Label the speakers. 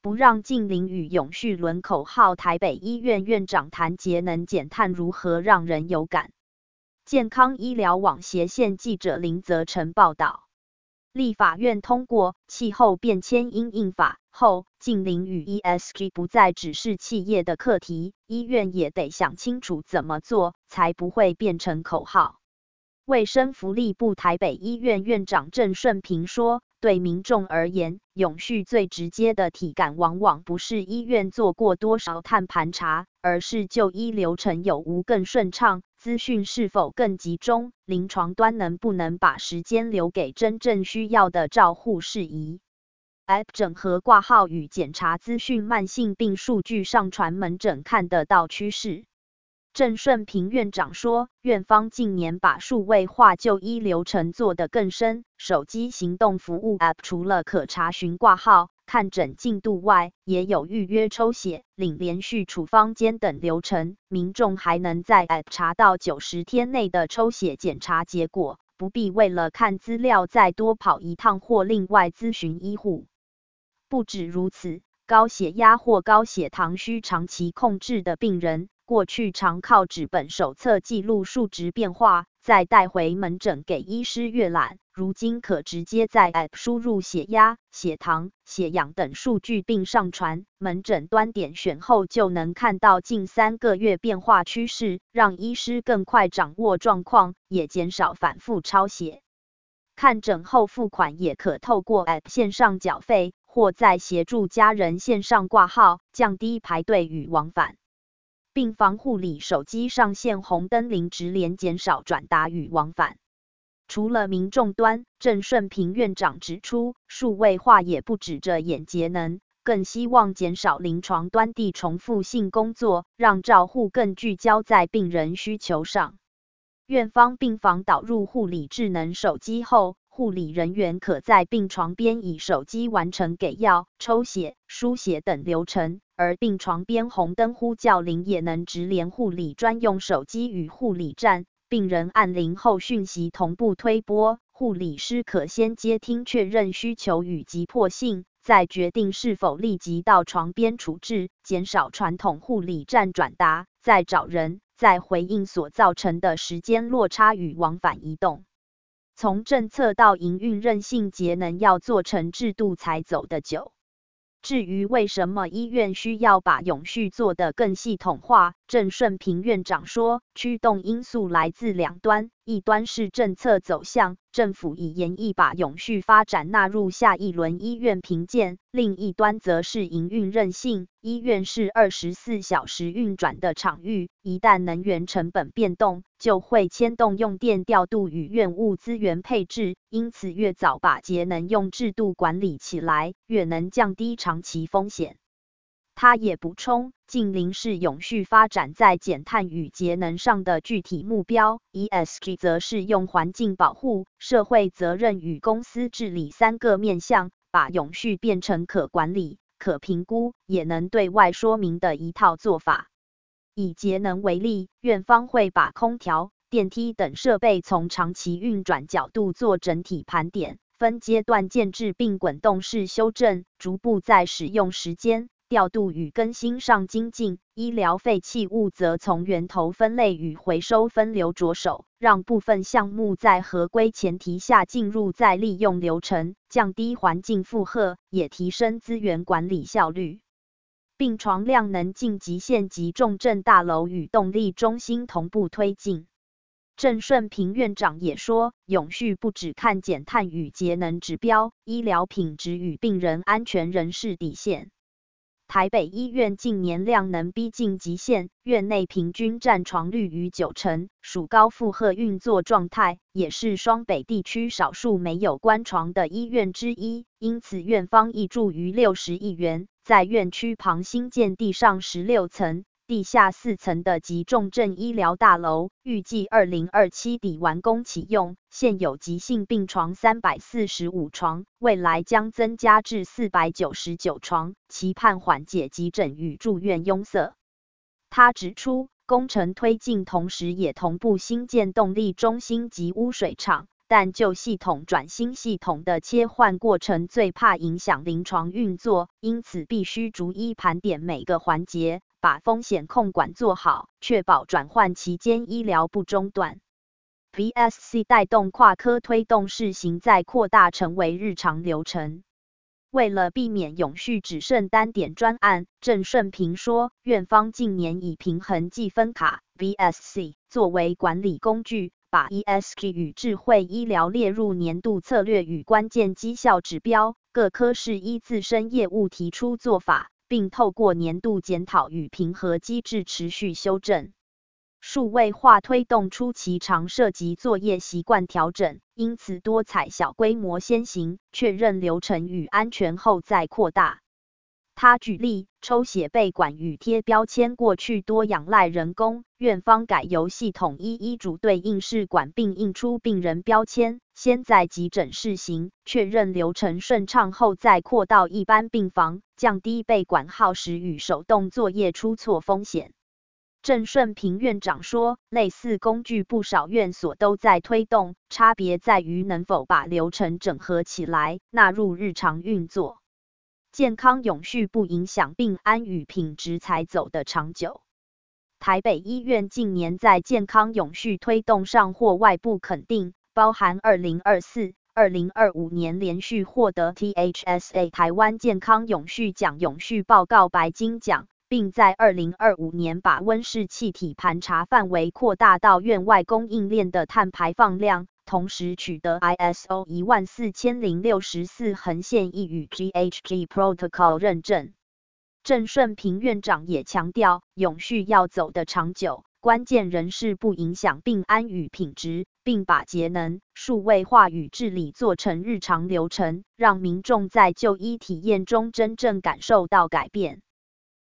Speaker 1: 不让近邻与永续轮口号。台北医院院长谈节能减碳如何让人有感。健康医疗网斜线记者林泽成报道。立法院通过《气候变迁因应法》后，近邻与 ESG 不再只是企业的课题，医院也得想清楚怎么做，才不会变成口号。卫生福利部台北医院院长郑顺平说，对民众而言，永续最直接的体感往往不是医院做过多少碳盘查，而是就医流程有无更顺畅，资讯是否更集中，临床端能不能把时间留给真正需要的照护事宜。App 整合挂号与检查资讯，慢性病数据上传门诊看得到趋势。郑顺平院长说，院方近年把数位化就医流程做得更深，手机行动服务 App 除了可查询挂号、看诊进度外，也有预约抽血、领连续处方笺等流程，民众还能在 App 查到90天内的抽血检查结果，不必为了看资料再多跑一趟或另外咨询医护。不止如此，高血压或高血糖需长期控制的病人，过去常靠纸本手册记录数值变化，再带回门诊给医师阅览，如今可直接在 App 输入血压、血糖、血氧等数据并上传，门诊端点选后就能看到近3个月变化趋势，让医师更快掌握状况，也减少反复抄写。看诊后付款也可透过 App 线上缴费，或再协助家人线上挂号，降低排队与往返。病房护理手机上线红灯零直连，减少转达与往返。除了民众端，郑顺平院长指出，数位化也不止着眼节能，更希望减少临床端地重复性工作，让照护更聚焦在病人需求上。院方病房导入护理智能手机后，护理人员可在病床边以手机完成给药、抽血、输血等流程，而病床边红灯呼叫铃也能直连护理专用手机与护理站，病人按铃后讯息同步推播，护理师可先接听确认需求与急迫性，再决定是否立即到床边处置，减少传统护理站转达、再找人、再回应所造成的时间落差与往返移动。从政策到营运韧性节能要做成制度才走得久。至于为什么医院需要把永续做得更系统化，郑顺平院长说，驱动因素来自两端，一端是政策走向，政府已研议把永续发展纳入下一轮医院评鉴，另一端则是营运韧性，医院是24小时运转的场域，一旦能源成本变动，就会牵动用电调度与院务资源配置，因此越早把节能用制度管理起来，越能降低长期风险。他也补充，近邻是永续发展在减碳与节能上的具体目标 ，ESG 则是用环境保护、社会责任与公司治理3个面向，把永续变成可管理、可评估，也能对外说明的一套做法。以节能为例，院方会把空调、电梯等设备从长期运转角度做整体盘点，分阶段建制并滚动式修正，逐步在使用时间、调度与更新上精进。医疗废弃物则从源头分类与回收分流着手，让部分项目在合规前提下进入再利用流程，降低环境负荷，也提升资源管理效率。病床量能进极限及重症大楼与动力中心同步推进。郑顺平院长也说，永续不只看减碳与节能指标，医疗品质与病人安全仍是底线。台北医院近年量能逼近极限，院内平均占床率逾90%，属高负荷运作状态，也是双北地区少数没有关床的医院之一。因此院方挹注逾60亿元，在院区旁新建地上16层、地下4层的急重症医疗大楼，预计2027底完工启用。现有急性病床345床，未来将增加至499床，期盼缓解急诊与住院拥塞。他指出，工程推进同时也同步新建动力中心及污水厂， 但旧系统转新系统的切换过程最怕影响临床运作，因此必须逐一盘点每个环节，把风险控管做好，确保转换期间医疗不中断。VSC 带动跨科推动试行再扩大成为日常流程。为了避免永续只剩单点专案，郑顺平说，院方近年以平衡计分卡 VSC 作为管理工具，把 ESG 与智慧医疗列入年度策略与关键绩效指标，各科室依自身业务提出做法，并透过年度检讨与评核机制持续修正。数位化推动初期常涉及作业习惯调整，因此多采小规模先行，确认流程与安全后再扩大。他举例，抽血备管与贴标签过去多仰赖人工，院方改由系统医嘱对应试管并印出病人标签，先在急诊试行，确认流程顺畅后再扩到一般病房，降低备管耗时与手动作业出错风险。郑顺平院长说，类似工具不少院所都在推动，差别在于能否把流程整合起来，纳入日常运作。健康永续不影响病安与品质才走得长久。台北医院近年在健康永续推动上获外部肯定，包含2024、2025年连续获得 THSA 台湾健康永续奖永续报告白金奖，并在2025年把温室气体盘查范围扩大到院外供应链的碳排放量，同时取得 ISO 14064横线1与 GHG Protocol 认证。郑顺平院长也强调，永续要走得长久，关键仍是不影响病安与品质，并把节能、数位化与治理做成日常流程，让民众在就医体验中真正感受到改变。